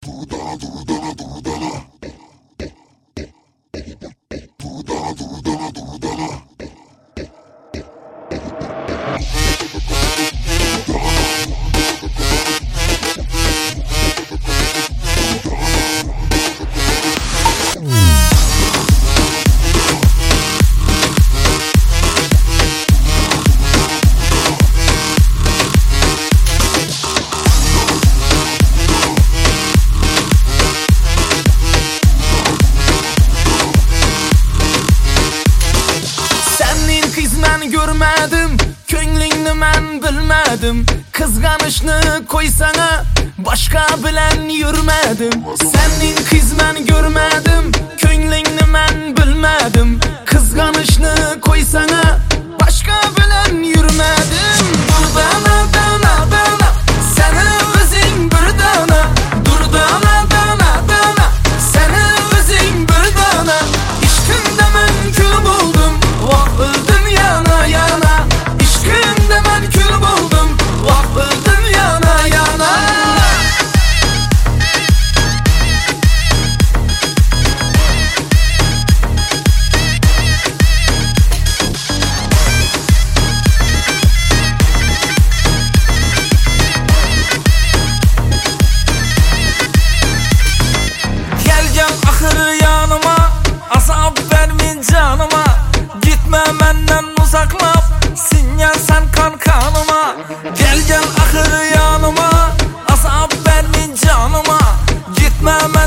Görmedim, ko'nglingni men bilmedim. Kızganışını koysana, başka bilen yürmedim. Senin kız men görmedim, ko'nglingni men bilmedim. Kızganışını koysana, başka bilen yürmedim. Dur dana dana dana, seni özün bir dana. Dur dana dana dana, seni özün bir dana. İşkinde men kül buldum, vah öldüm yana yana. İşkinde men kül buldum, vah öldüm yana yana. Geleceğim ahır yanıma, azap vermin canıma. Gitme benden uzaklap, sinyal sen kan kanıma. Gel ahır yanıma, azap vermin canıma. Gitme